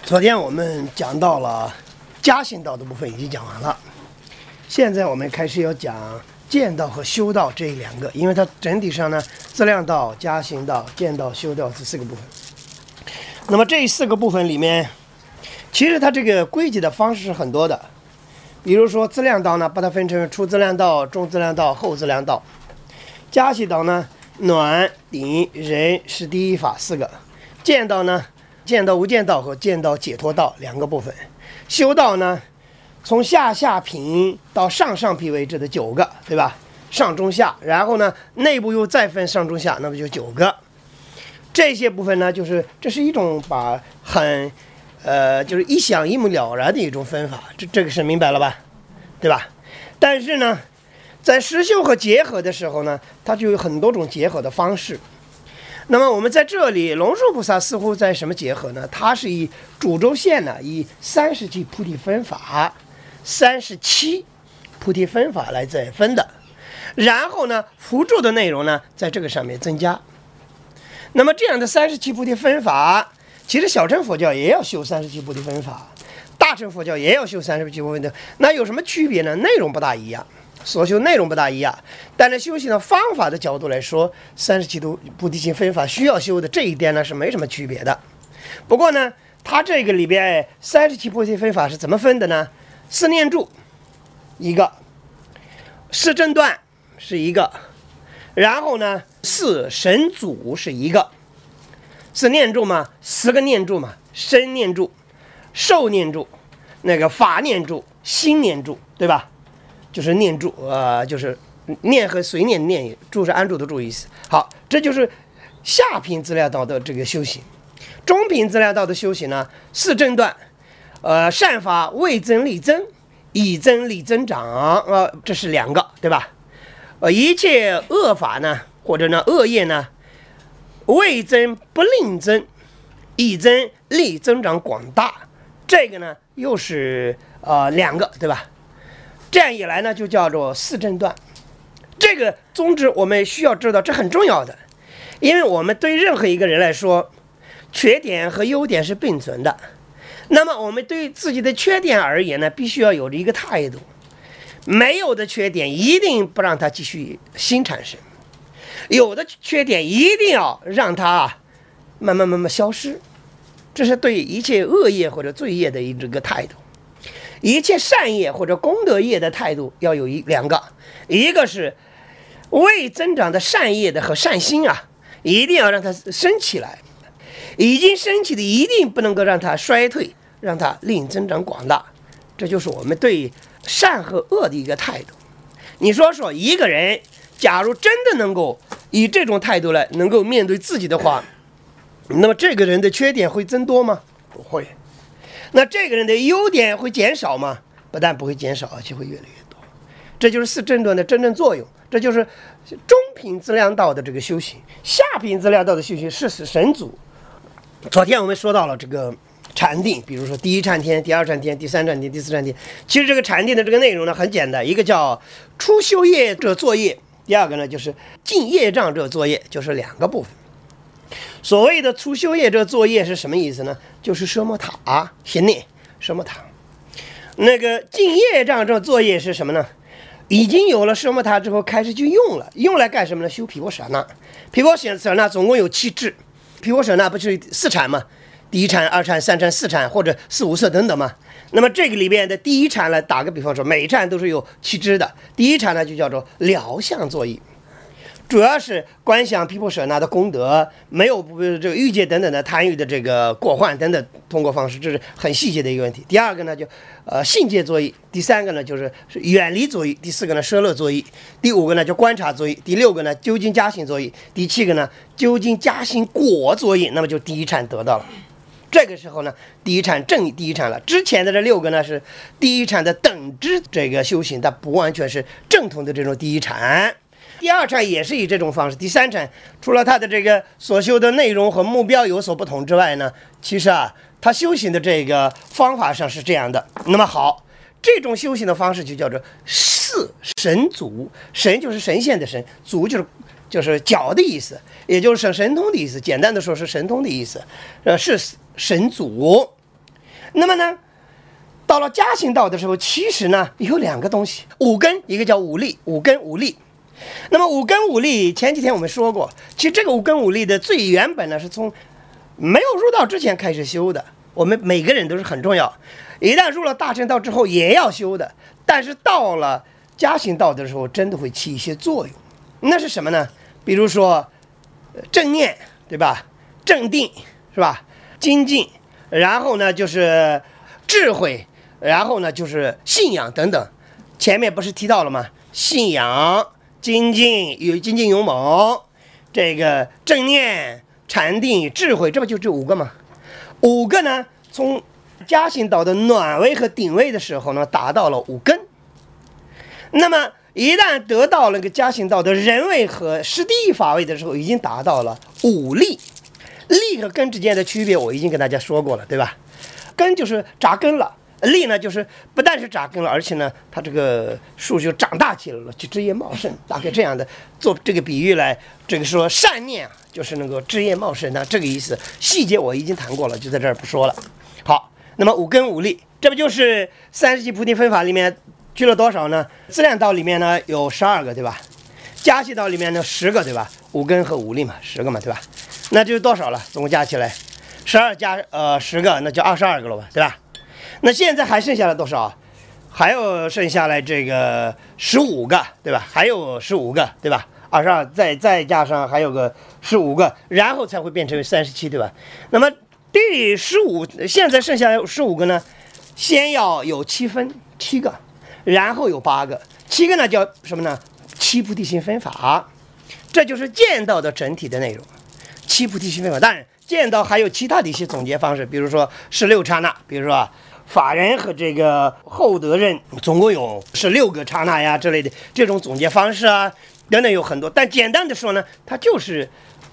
昨天我们讲到了家行道的部分已经讲完了，现在我们开始要讲见道和修道这两个，因为它整体上呢，资粮道、家行道、见道、修道这四个部分。那么这四个部分里面，其实它这个归结的方式是很多的。比如说资粮道呢，把它分成初资粮道、中资粮道、后资粮道。家行道呢，暖、顶、忍、是第一法四个。见道呢，见道无间道和见道解脱道两个部分。修道呢，从下品到上品为止的9个，对吧？上中下，然后呢内部又再分上中下，那么就9个。这些部分呢，这是一种把就是一想一目了然的一种分法，这个是明白了吧？对吧？但是呢，在实修和结合的时候呢，它就有很多种结合的方式。那么我们在这里，龙树菩萨似乎在什么结合呢？他是以主轴线呢，以37菩提分法，37菩提分法来再分的。然后呢，辅助的内容呢，在这个上面增加。那么这样的37菩提分法，其实小乘佛教也要修37菩提分法，大乘佛教也要修37菩提分法。那有什么区别呢？内容不大一样。所修内容不大一样，但是修行的方法的角度来说，37菩提心分法需要修的这一点呢是没什么区别的。不过呢，它这个里边37菩提分法是怎么分的呢？四念住一个，四正断是一个，然后呢四神组是一个。四念住嘛，10个念住嘛，身念住、受念住、那个法念住、心念住，对吧？就是念住，就是念和随念念，住是安住的住意思。好，这就是下品资粮道的这个修行。中品资粮道的修行呢，四正断，善法为增利增，以增利增长，这是2个，对吧？一切恶法呢，或者呢恶业呢，为增不令增，以增利增长广大，这个呢又是2个，对吧？这样一来呢，就叫做四正断。这个宗旨我们需要知道，这很重要的，因为我们对任何一个人来说，缺点和优点是并存的。那么我们对自己的缺点而言呢，必须要有着一个态度，没有的缺点一定不让它继续新产生，有的缺点一定要让它慢慢消失。这是对一切恶业或者罪业的一个态度。一切善业或者功德业的态度要有2个，一个是为增长的善业的和善心啊，一定要让它升起来，已经升起的一定不能够让它衰退，让它令增长广大。这就是我们对善和恶的一个态度。你说一个人假如真的能够以这种态度来能够面对自己的话，那么这个人的缺点会增多吗？不会。那这个人的优点会减少吗？不但不会减少，而且会越来越多。这就是四正断的真正作用，这就是中品资粮道的这个修行。下品资粮道的修行是使神组。昨天我们说到了这个禅定，比如说第一禅天、第二禅天、第三禅天、第四禅天。其实这个禅定的这个内容呢很简单，一个叫出修业者作业，第二个呢就是尽业障者作业，就是2个部分。所谓的出修业者作业是什么意思呢？就是奢摩他行念奢摩他。那个尽业障者作业是什么呢？已经有了奢摩他之后开始去用了，用来干什么呢？修毗婆舍那。毗婆舍那总共有7智，毗婆舍那不是4禅吗？第一禅、2禅、3禅、4禅或者4、5色等等嘛。那么这个里边的第一禅呢，打个比方说，每禅都是有7支的。第一禅呢就叫做疗相作业，主要是观想毗婆舍那的功德，没有这个欲界等等的贪欲的这个过患等等，通过方式，这是很细节的一个问题。第2个呢就信戒作业，第3个呢就是远离作业，第4个呢奢乐作业，第5个呢就观察作业，第6个呢究竟加行作业，第7个呢究竟加行果作业，那么就第一禅得到了。这个时候呢，第一禅正第一禅了。之前的这6个呢是第一禅的等之这个修行，它不完全是正统的这种第一禅。第2禅也是以这种方式，第3禅除了它的这个所修的内容和目标有所不同之外呢，其实它修行的这个方法上是这样的。那么好，这种修行的方式就叫做四神组，神就是神仙的神，组就是脚的意思，也就是神通的意思。简单的说是神通的意思，是神组。 那么呢，到了家行道的时候，其实呢有两个东西，五根，一个叫五力，五根五力。那么五根五力，前几天我们说过，其实这个五根五力的最原本呢是从没有入道之前开始修的。我们每个人都是很重要，一旦入了大乘道之后也要修的，但是到了家行道的时候，真的会起一些作用。那是什么呢？比如说正念，对吧？正定，是吧？精进，然后呢就是智慧，然后呢就是信仰等等。前面不是提到了吗？信仰、精进、精进勇猛，这个正念、禅定、智慧，这不就这五个吗？五个呢，从家行道的暖位和顶位的时候呢，达到了五根。那么一旦得到了个家行道的人位和师地法位的时候，已经达到了五力。力和根之间的区别，我已经跟大家说过了，对吧？根就是扎根了，力呢就是不但是扎根了，而且呢，它这个树就长大起来了，就枝叶茂盛。大概这样的做这个比喻来，这个说善念啊，就是那个枝叶茂盛的这个意思。细节我已经谈过了，就在这儿不说了。好，那么五根五力，这不就是37菩提分法里面去了多少呢？自量道里面呢有12个，对吧？家行道里面呢10个，对吧？五根和五力嘛，10个嘛，对吧？那就多少了？总共加起来12加10个，那就22个了吧，对吧？那现在还剩下了多少？还有剩下来这个15个，对吧？还有15个，对吧？22再加上还有个15个，然后才会变成37，对吧？那么第15，现在剩下15个呢，先要有7个，然后有8个，7个呢叫什么呢？7菩提心分法，这就是见道的整体的内容。7菩提心分法，当然见道还有其他的一些总结方式，比如说16刹那，比如说法人和这个后得人总共有16个刹那呀之类的这种总结方式啊，等等有很多。但简单的说呢，它就是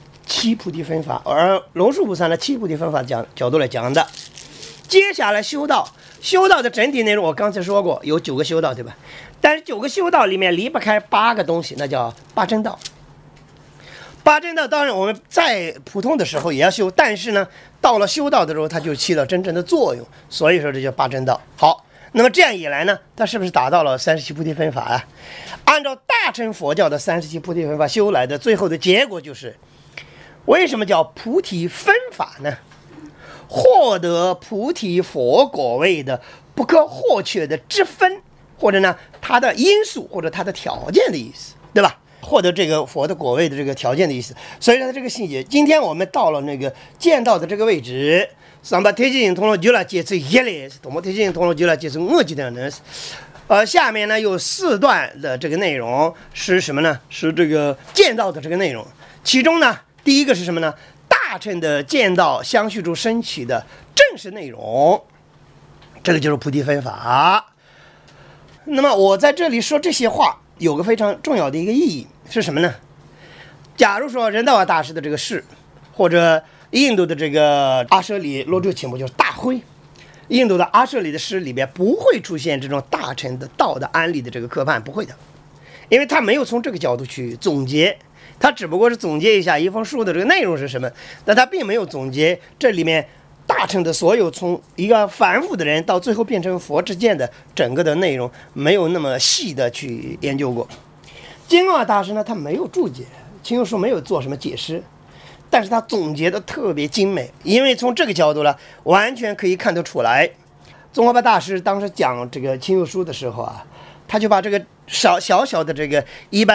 7菩提分法，而龙树菩萨呢7菩提分法角度来讲的。接下来修道的整体内容我刚才说过，有9个修道，对吧？但是9个修道里面离不开8个东西，那叫八正道。八正道当然我们在普通的时候也要修，但是呢，到了修道的时候，它就起到真正的作用，所以说这叫八正道。好，那么这样一来呢，它是不是达到了37菩提分法啊？按照大乘佛教的37菩提分法修来的，最后的结果就是，为什么叫菩提分法呢？获得菩提佛果位的不可或缺的之分，或者呢它的因素或者它的条件的意思，对吧？获得这个佛的果位的这个条件的意思。所以说这个细节，今天我们到了那个见道的这个位置，上把推进通了就了解出一类，多么推进通了就了解出我记得呢。下面呢有4段的这个内容是什么呢？是这个见道的这个内容。其中呢，第一个是什么呢？大乘的见道相续中升起的正式内容，这个就是菩提分法。那么我在这里说这些话，有个非常重要的一个意义是什么呢？假如说仁道瓦大师的这个事，或者印度的这个阿舍里罗珠钦布就是大会，印度的阿舍里的诗里边不会出现这种大乘的道的安利的这个科判，不会的，因为他没有从这个角度去总结，他只不过是总结一下一封书的这个内容是什么，但他并没有总结这里面大乘的所有从一个凡夫的人到最后变成佛之间的整个的内容，没有那么细的去研究过。金刚大师呢，他没有注解，清幽书没有做什么解释，但是他总结的特别精美，因为从这个角度呢，完全可以看得出来。宗喀巴大师当时讲这个清幽书的时候啊，他就把这个小的这个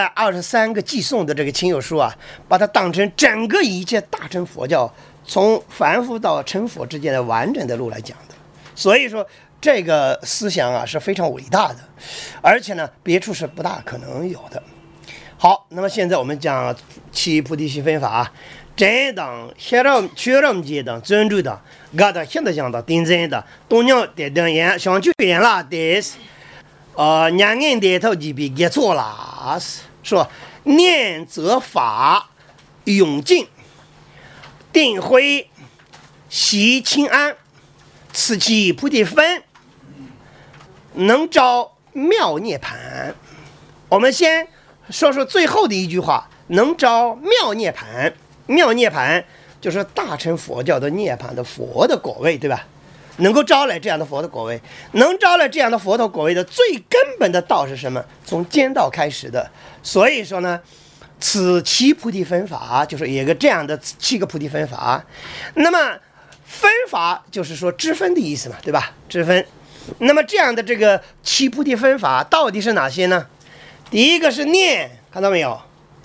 123个寄送的这个清幽书啊，把它当成整个一切大乘佛教从凡夫到成佛之间的完整的路来讲的。所以说这个思想啊是非常伟大的，而且呢别处是不大可能有的。好，那么现在我们讲7菩提心分法，真当、全让阶当、尊重当、嘎达现在讲到顶真的，东娘的等言想就言啦的是，两人的头几笔给错了，说念则法永尽，定慧习清安，此其菩提分，能招妙涅盘。我们先说说最后的一句话，能招妙涅盘。妙涅盘就是大乘佛教的涅盘的佛的果位，对吧？ 能够招来这样的佛的果位，能招来这样的佛陀果位的最根本的道是什么？从见道开始的。所以说呢，此七菩提分法就是有一个这样的7个菩提分法。那么分法就是说支分的意思嘛，对吧？支分。那么这样的这个7菩提分法到底是哪些呢？第一个是念，看到没有？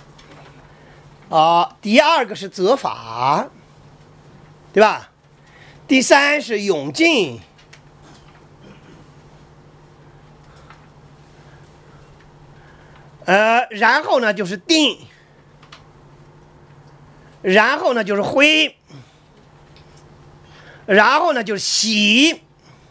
第二个是择法，对吧？第三是永静，然后呢就是定，然后呢就是灰，然后呢就是喜，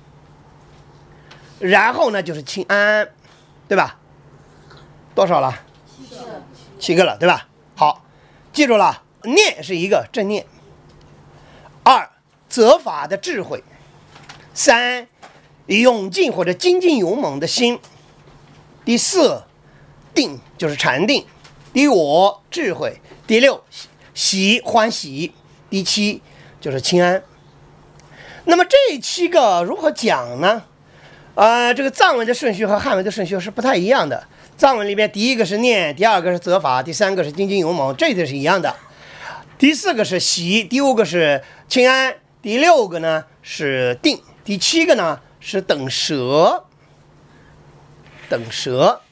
然后呢就是清安，对吧？多少了？7个了，对吧？好，记住了，念是一个正念，2择法的智慧，3勇进或者精进勇猛的心，第4定就是禅定，第5智慧，第6喜欢喜，第7就是清安。那么这7个如何讲呢？这个藏文的顺序和汉文的顺序是不太一样的。藏文里边第一个是念，第2个是择法，第3个是精进勇猛，这个是一样的。第4个是喜，第5个是清安，第6个呢是定，第7个呢是等舍。等舍。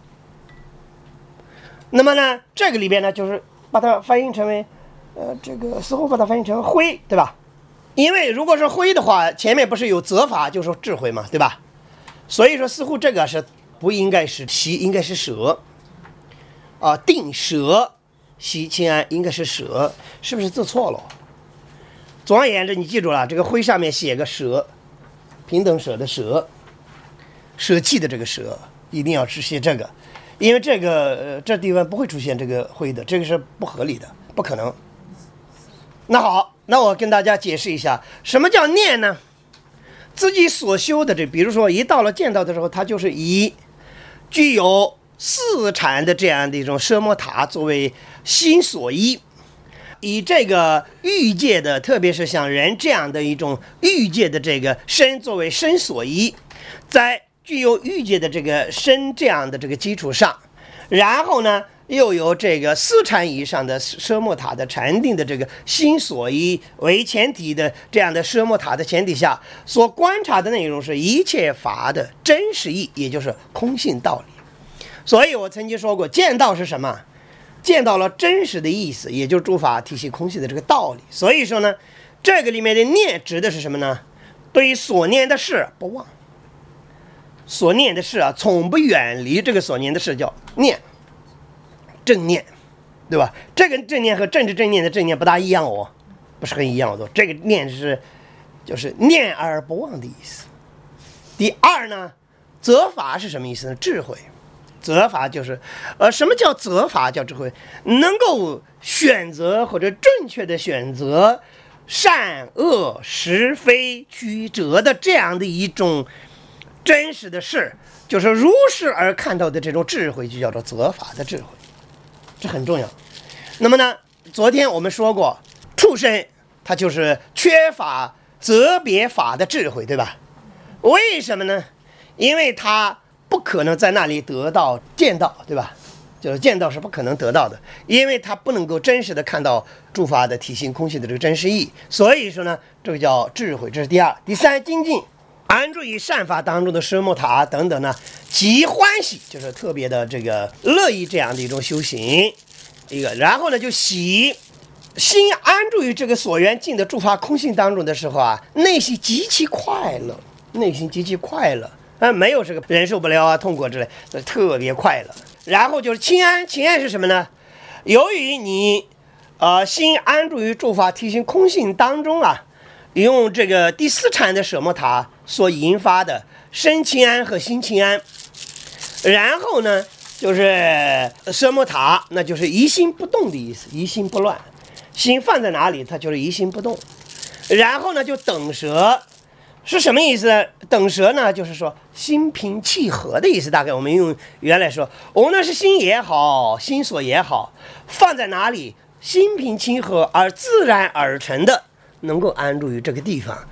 那么呢，这个里边呢就是把它翻译成为，这个似乎把它翻译成灰，对吧？因为如果是灰的话，前面不是有择法就是智慧嘛，对吧？所以说似乎这个是不应该是喜，应该是舍。定舍喜清安应该是舍，是不是字错了？总而言之，你记住了，这个灰上面写个舍，平等舍的舍，舍弃的这个舍，一定要是写这个，因为这个这地方不会出现这个灰的，这个是不合理的，不可能。那好，那我跟大家解释一下，什么叫念呢？自己所修的比如说一到了见道的时候，它就是以具有4禅的这样的一种奢摩他作为心所依，以这个欲界的，特别是像人这样的一种欲界的这个身作为身所依，在具有欲界的这个身这样的这个基础上，然后呢又有这个4禅以上的奢摩他的禅定的这个心所依为前提的这样的奢摩他的前提下，所观察的内容是一切法的真实义，也就是空性道理。所以我曾经说过，见道是什么？见到了真实的意思，也就是诸法体系空性的这个道理。所以说呢，这个里面的念指的是什么呢？对于所念的事不忘，所念的事从不远离这个所念的事，叫念，正念，对吧？这个正念和政治正念的正念不大一样哦，不是很一样哦。这个念就是念而不忘的意思。第2呢，择法是什么意思呢？智慧。择法就是什么叫择法？叫智慧，能够选择或者正确的选择善恶是非曲折的这样的一种真实的事，就是如是而看到的这种智慧，就叫做择法的智慧，这很重要。那么呢，昨天我们说过，畜生他就是缺乏择别法的智慧，对吧？为什么呢？因为他不可能在那里得到见道，对吧？就是见道是不可能得到的，因为他不能够真实的看到诸法的体性空性的这个真实意。所以说呢，这个叫智慧，这是第2。第3，精进，安住于善法当中的奢摩他等等呢，极欢喜，就是特别的这个乐意这样的一种修行。一个，然后呢就喜，心安住于这个所缘境的诸法空性当中的时候内心极其快乐，内心极其快乐。没有这个忍受不了痛苦之类，特别快乐。然后就是清安，清安是什么呢？由于你心安住于诸法体性空性当中用这个第4禅的舍摩他所引发的身清安和心清安，然后呢就是舍摩他，那就是一心不动的意思，一心不乱，心放在哪里它就是一心不动。然后呢就等舍，是什么意思呢？等舍呢就是说心平气和的意思，大概我们用原来说，无论是心也好，心所也好，放在哪里心平气和而自然而成的，能够安住于这个地方。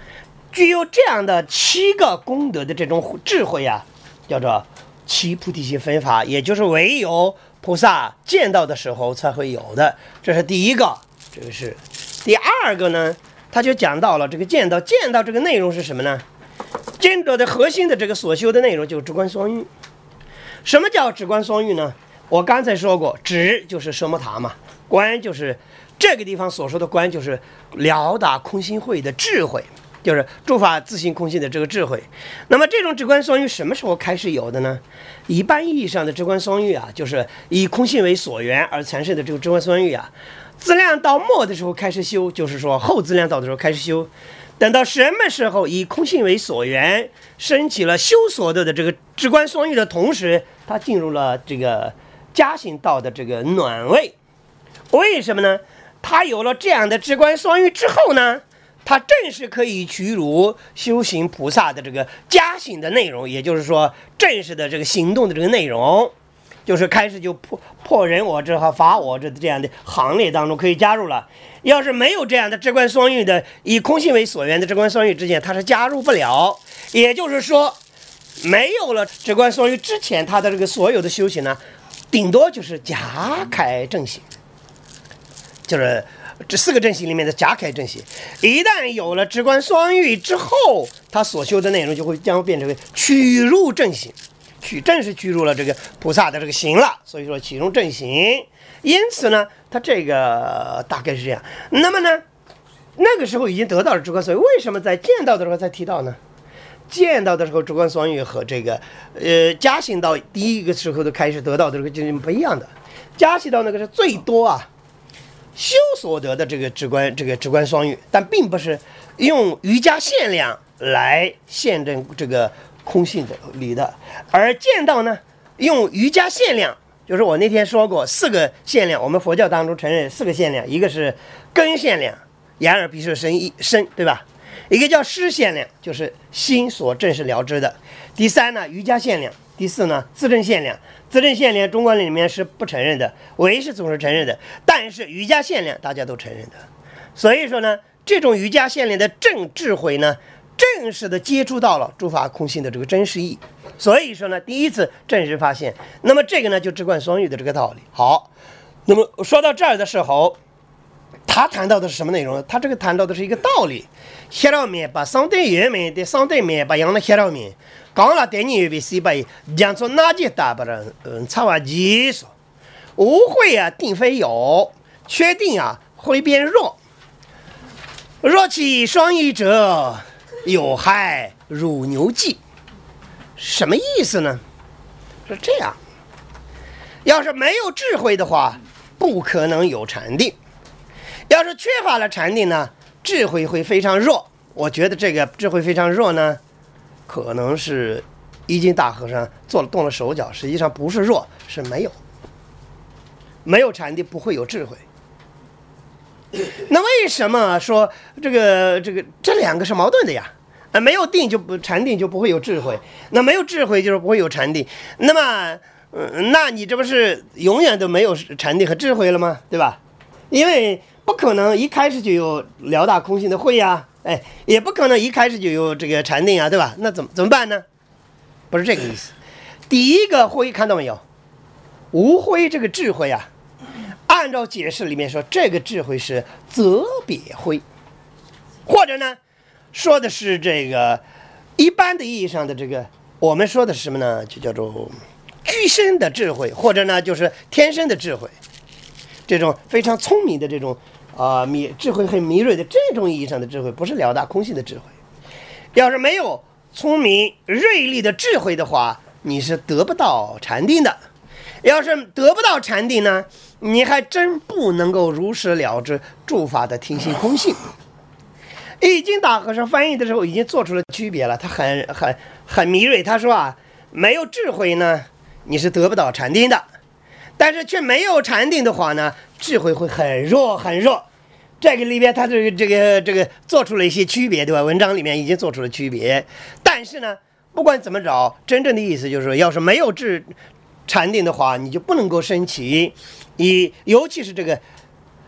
具有这样的7个功德的这种智慧啊，叫做七菩提心分法，也就是唯有菩萨见到的时候才会有的。这是第一个。这个是第二个呢，他就讲到了这个见到这个内容是什么呢？见到的核心的这个所修的内容就是直观双运。什么叫直观双运呢？我刚才说过，直就是奢摩他嘛，观就是这个地方所说的观，就是了达空性慧的智慧，就是诸法自性空性的这个智慧。那么这种直观双运什么时候开始有的呢？一般意义上的直观双运啊，就是以空性为所缘而产生的这个直观双运啊，资量到末的时候开始修，就是说后资量到的时候开始修。等到什么时候以空性为所缘，升起了修所得的这个直观双运的同时，它进入了这个加行道的这个暖位。为什么呢？它有了这样的直观双运之后呢，它正是可以取入修行菩萨的这个加行的内容，也就是说正式的这个行动的这个内容，就是开始就破人我执和法我执这样的行列当中可以加入了。要是没有这样的直观双运的以空性为所缘的直观双运之前，它是加入不了。也就是说，没有了直观双运之前，它的这个所有的修行呢，顶多就是假开正行，就是这4个正行里面的假开正行。一旦有了直观双运之后，它所修的内容将变成为取入正行，正是取入了这个菩萨的这个行了。所以说启入正行。因此呢，它这个大概是这样。那么呢，那个时候已经得到了直观双运，为什么在见到的时候才提到呢？见到的时候，直观双运和这个加行道第一个时候的开始得到的这个就是不一样的。加行道那个是最多啊修所得的这个直观双运，但并不是用瑜伽限量来限证这个空性的理的。而见到呢，用瑜伽限量，就是我那天说过4个限量，我们佛教当中承认4个限量，一个是根限量，眼耳鼻舌身，对吧？一个叫识限量，就是心所证实了知的。第3呢，瑜伽限量。第4呢，自证限量。自证限量中国里面是不承认的，唯识总是承认的，但是瑜伽限量大家都承认的。所以说呢，这种瑜伽限量的正智慧呢，正式的接触到了诸法空性的这个真实义。所以说呢，第一次正式发现。那么这个呢，就直观双运的这个道理。好，那么说到这儿的时候，他谈到的是什么内容呢？他这个谈到的是一个道理。黑老面把上对原面的上对面把养了黑老面，讲了对你为谁把讲出哪些大不了差话技术，无会啊，定非有，确定啊会变弱。若其双运者，有害如牛骑。什么意思呢？是这样，要是没有智慧的话，不可能有禅定。要是缺乏了禅定呢，智慧会非常弱。我觉得这个智慧非常弱呢，可能是一经大和尚动了手脚，实际上不是弱，是没有禅定不会有智慧。那为什么说这两个是矛盾的呀？没有定禅定就不会有智慧，那没有智慧就是不会有禅定。那么，那你这不是永远都没有禅定和智慧了吗？对吧？因为不可能一开始就有了达空性的慧呀，也不可能一开始就有这个禅定啊，对吧？那怎么办呢？不是这个意思。第一个慧看到没有？无慧这个智慧啊，按照解释里面说，这个智慧是择别慧，或者呢，说的是这个一般的意义上的这个，我们说的是什么呢？就叫做居身的智慧，或者呢就是天生的智慧，这种非常聪明的这种智慧很敏锐的这种意义上的智慧，不是了达空性的智慧。要是没有聪明锐利的智慧的话，你是得不到禅定的。要是得不到禅定呢，你还真不能够如实了知诸法的听性空性。易经大和尚翻译的时候已经做出了区别了，他很敏锐。他说啊，没有智慧呢，你是得不到禅定的，但是却没有禅定的话呢，智慧会很弱很弱。这个里边他这个做出了一些区别，对吧？文章里面已经做出了区别。但是呢，不管怎么着，真正的意思就是说，要是没有禅定的话，你就不能够升起，尤其是这个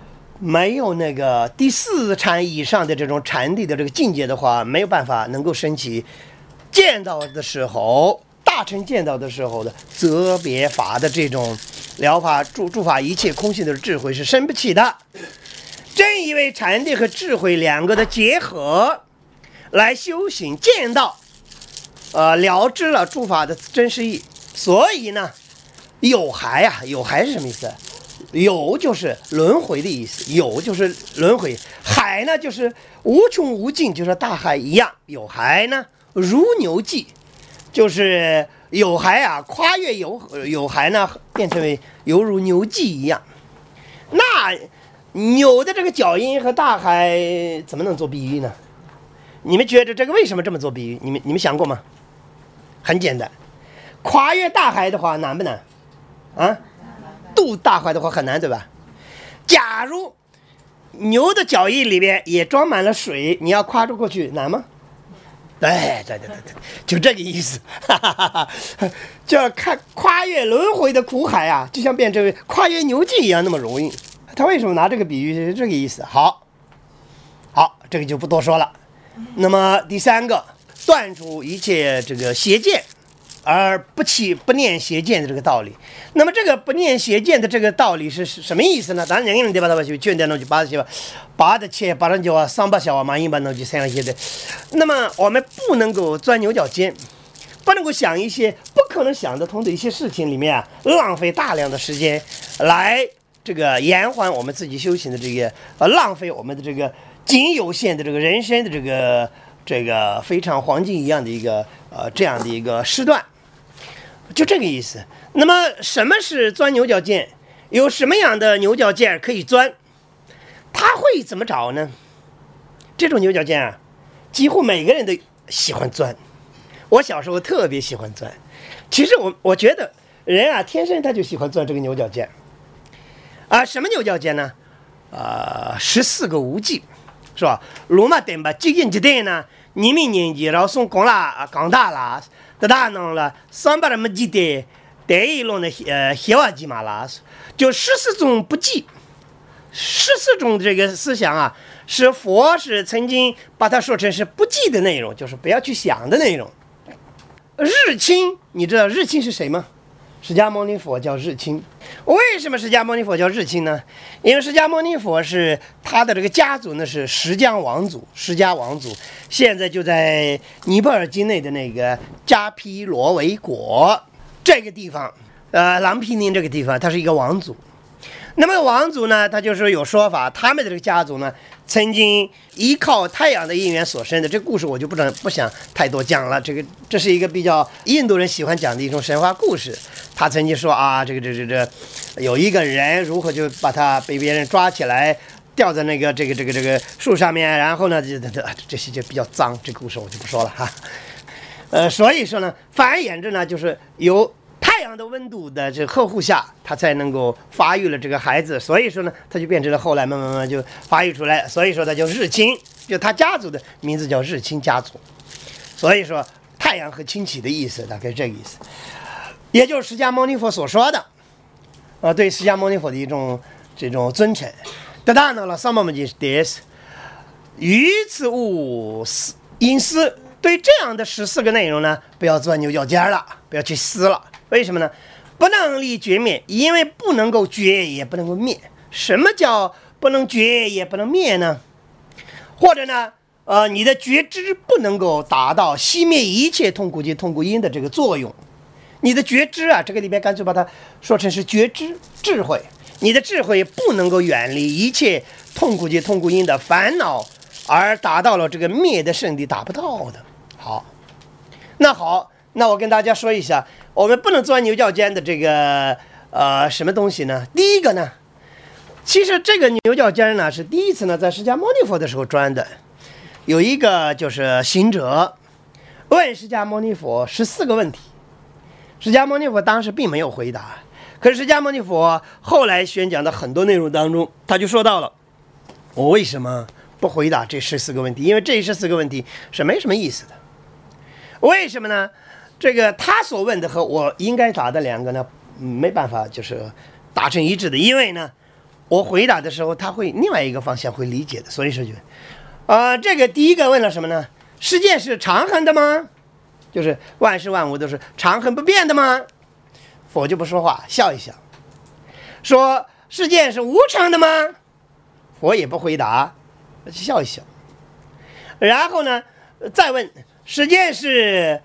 没有那个第4禅以上的这种禅定的这个境界的话，没有办法能够升起见到的时候，大乘见到的时候的择别法的这种疗法诸法一切空性的智慧是生不起的。正因为禅定和智慧两个的结合来修行见到了知了诸法的真实义，所以呢有还有还是什么意思？有就是轮回的意思，有就是轮回，海呢就是无穷无尽，就是大海一样。有还呢如牛迹，就是有还跨越有还呢变成为犹如牛迹一样。那牛的这个脚印和大海怎么能做比喻呢？你们觉得这个为什么这么做比喻？你们想过吗？很简单，跨越大海的话难不难啊？渡大海的话很难，对吧？假如牛的脚印里边也装满了水，你要跨过去难吗？对，就这个意思，就看跨越轮回的苦海就像变成跨越牛迹一样那么容易。他为什么拿这个比喻是这个意思？好，这个就不多说了。那么第3个，断除一切这个邪见，而不念邪见的这个道理。那么这个不念邪见的这个道理是什么意思呢？当然人对吧？他就劝点就把的切把人叫桑巴小马英把那就这样些的。那么我们不能够钻牛角尖，不能够想一些不可能想得通的一些事情里面浪费大量的时间来这个延缓我们自己修行的这个浪费我们的这个仅有限的这个人生的这个非常黄金一样的一个这样的一个时段，就这个意思。那么什么是钻牛角尖？有什么样的牛角尖可以钻？他会怎么找呢？这种牛角尖几乎每个人都喜欢钻。我小时候特别喜欢钻。其实我觉得人天生他就喜欢钻这个牛角尖。什么牛角尖呢？14个无忌，是吧？罗马等吧，几斤几代呢？你们年纪然后送光了，刚大了，的大能了，300么几代，带一轮的黑瓦吉马拉，就14种不忌，14种这个思想是佛是曾经把它说成是不忌的内容，就是不要去想的内容。日清，你知道日清是谁吗？释迦牟尼佛叫日清。为什么释迦牟尼佛叫日清呢？因为释迦牟尼佛是他的这个家族呢是释迦王族，现在就在尼泊尔境内的那个迦毗罗卫国这个地方，郎毗宁这个地方，他是一个王族。那么王族呢，他就是有说法，他们的这个家族呢，曾经依靠太阳的因缘所生的。这个故事我就不想太多讲了。这是一个比较印度人喜欢讲的一种神话故事。他曾经说这有一个人如何就把他被别人抓起来，吊在那个这个树上面，然后呢，这些就比较脏，这个故事我就不说了哈。所以说呢，反而言之呢，就是有太阳的温度的这呵护下，他才能够发育了这个孩子，所以说呢，他就变成了后来慢慢就发育出来，所以说他叫日清，就他家族的名字叫日清家族。所以说太阳和清起的意思大概这个意思，也就是释迦牟尼佛所说的对释迦牟尼佛的一种这种尊称。得大呢了三毛们就是this，于此物因思，对这样的14个内容呢，不要钻牛角尖了，不要去撕了。为什么呢？不能离绝灭，因为不能够绝也不能够灭。什么叫不能绝也不能灭呢？或者呢你的觉知不能够达到熄灭一切痛苦及痛苦因的这个作用。你的觉知这个里边干脆把它说成是觉知智慧。你的智慧不能够远离一切痛苦及痛苦因的烦恼，而达到了这个灭的圣地，达不到的。好，那我跟大家说一下，我们不能钻牛角尖的这个什么东西呢？第一个呢，其实这个牛角尖呢是第一次呢在释迦牟尼佛的时候钻的。有一个就是行者问释迦牟尼佛14个问题，释迦牟尼佛当时并没有回答，可是释迦牟尼佛后来宣讲的很多内容当中，他就说到了我为什么不回答这14个问题，因为这14个问题是没什么意思的。为什么呢？这个他所问的和我应该答的两个呢没办法就是达成一致的。因为呢我回答的时候，他会另外一个方向会理解的。所以说这个第一个问了什么呢？世界是长恒的吗？就是万事万物都是长恒不变的吗？佛就不说话，笑一笑，说世界是无常的吗？佛也不回答，笑一笑。然后呢，再问世界是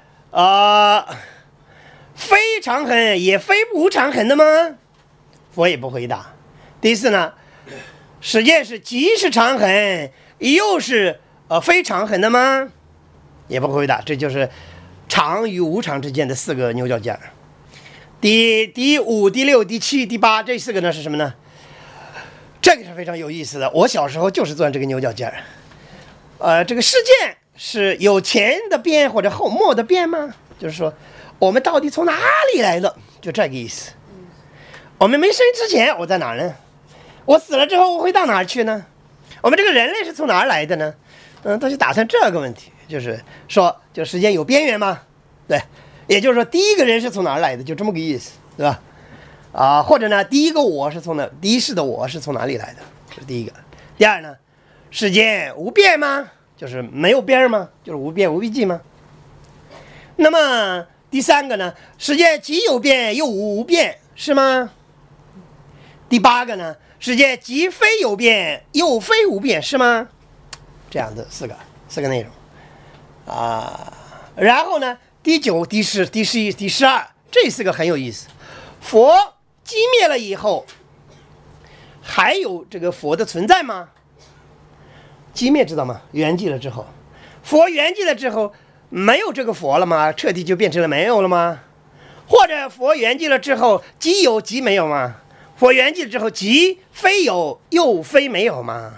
非长恒也非无常恒的吗？佛也不回答。第四呢，世界是既是长恒又是非长恒的吗？也不回答。这就是常与无常之间的4个牛角尖。第5、第6、第7、第8这4个呢是什么呢？这个是非常有意思的。我小时候就是钻这个牛角尖这个世界是有前的变或者后末的变吗？就是说我们到底从哪里来的？就这个意思。我们没生之前我在哪呢？我死了之后我会到哪儿去呢？我们这个人类是从哪儿来的呢？他就打算这个问题，就是说就时间有边缘吗？对，也就是说第一个人是从哪儿来的，就这么个意思，对吧？或者呢，第一个我是从哪，第一世的我是从哪里来的？这是第一个。第二呢，时间无边吗？就是没有边吗？就是无边无边际吗？那么第3个呢，时间既有边又无边，是吗？第8个呢，时间既非有边又非无边，是吗？这样的4个内容然后呢，第9、第10、第11、第12这4个很有意思。佛寂灭了以后，还有这个佛的存在吗？寂灭知道吗？圆寂了之后，佛圆寂了之后，没有这个佛了吗？彻底就变成了没有了吗？或者佛圆寂了之后，即有即没有吗？佛圆寂了之后，即非有又非没有吗？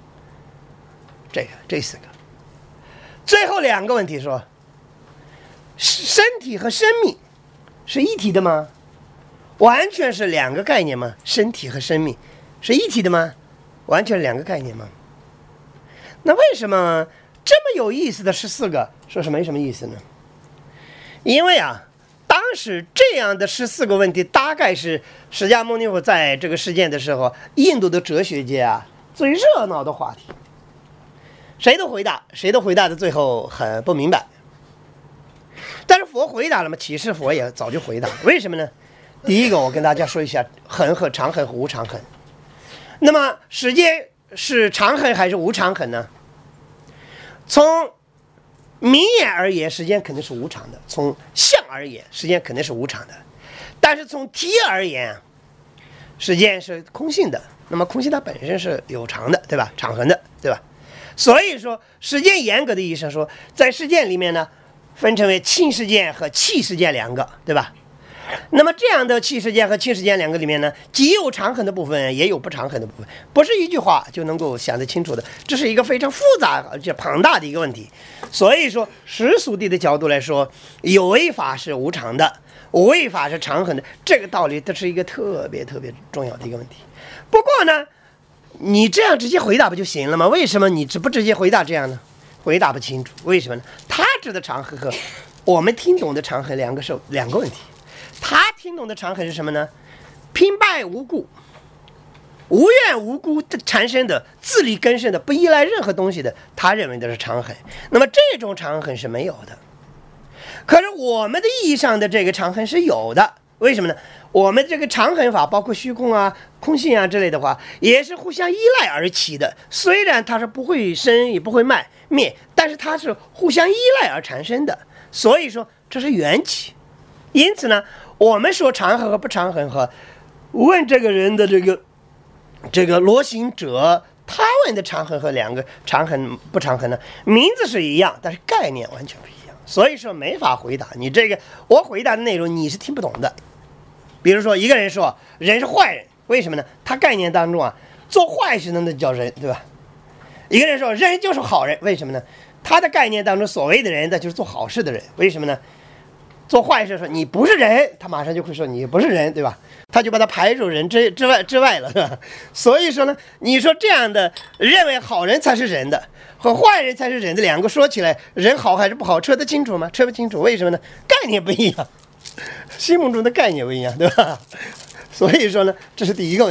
这4个。最后2个问题说，身体和生命是一体的吗？完全是2个概念吗？身体和生命是一体的吗？完全是2个概念吗？那为什么这么有意思的14个说是没什么意思呢？因为当时这样的14个问题大概是释迦牟尼佛在这个事件的时候，印度的哲学界最热闹的话题，谁都回答的最后很不明白。但是佛回答了吗？其实佛也早就回答了。为什么呢？第一个我跟大家说一下恒和长恒和无常恒。那么时间是长恒还是无常恒呢？从明眼而言，时间肯定是无常的；从相而言，时间肯定是无常的。但是从体而言，时间是空性的。那么空性它本身是有常的，对吧？长恒的，对吧？所以说时间严格的意义上说，在事件里面呢，分成为氢事件和气事件2个，对吧？那么这样的气事件和氢事件2个里面呢，既有长恒的部分，也有不长恒的部分，不是一句话就能够想得清楚的，这是一个非常复杂而且庞大的一个问题。所以说世俗谛的角度来说，有为法是无常的，无为法是长恒的，这个道理这是一个特别特别重要的一个问题。不过呢，你这样直接回答不就行了吗？为什么你不直接回答这样呢？回答不清楚，为什么呢？他指的长恒和我们听懂的长恒2个问题。他听懂的长恒是什么呢？平白无故、无缘无故的产生的、自力更生的、不依赖任何东西的，他认为的是长恒。那么这种长恒是没有的。可是我们的意义上的这个长恒是有的。为什么呢？我们这个长恒法，包括虚空空性之类的话，也是互相依赖而起的。虽然它是不会生也不会灭，但是它是互相依赖而产生的。所以说这是缘起。因此呢，我们说长恒和不长恒和问这个人的这个罗行者，他问的长恒和2个长恒不长恒呢，名字是一样，但是概念完全不一样。所以说没法回答你这个，我回答的内容你是听不懂的。比如说一个人说人是坏人，为什么呢？他概念当中做坏事那叫人，对吧？一个人说人就是好人，为什么呢？他的概念当中所谓的人那就是做好事的人，为什么呢？做坏事说你不是人，他马上就会说你不是人，对吧？他就把他排除人之外了，对吧？所以说呢，你说这样的认为好人才是人的和坏人才是人的2个说起来，人好还是不好，扯得清楚吗？扯不清楚，为什么呢？概念不一样，心目中的概念不一样，对吧？所以说呢，这是第一个问题，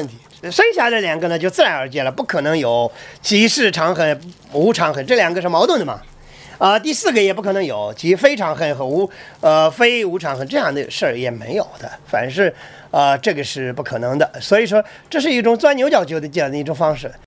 剩下的两个呢就自然而然了，不可能有即是长恨无长恨，这两个是矛盾的嘛。第四个也不可能有即非长恨和非无长恨这样的事儿也没有的，反正是这个是不可能的。所以说这是一种钻牛角尖的这样的一种方式。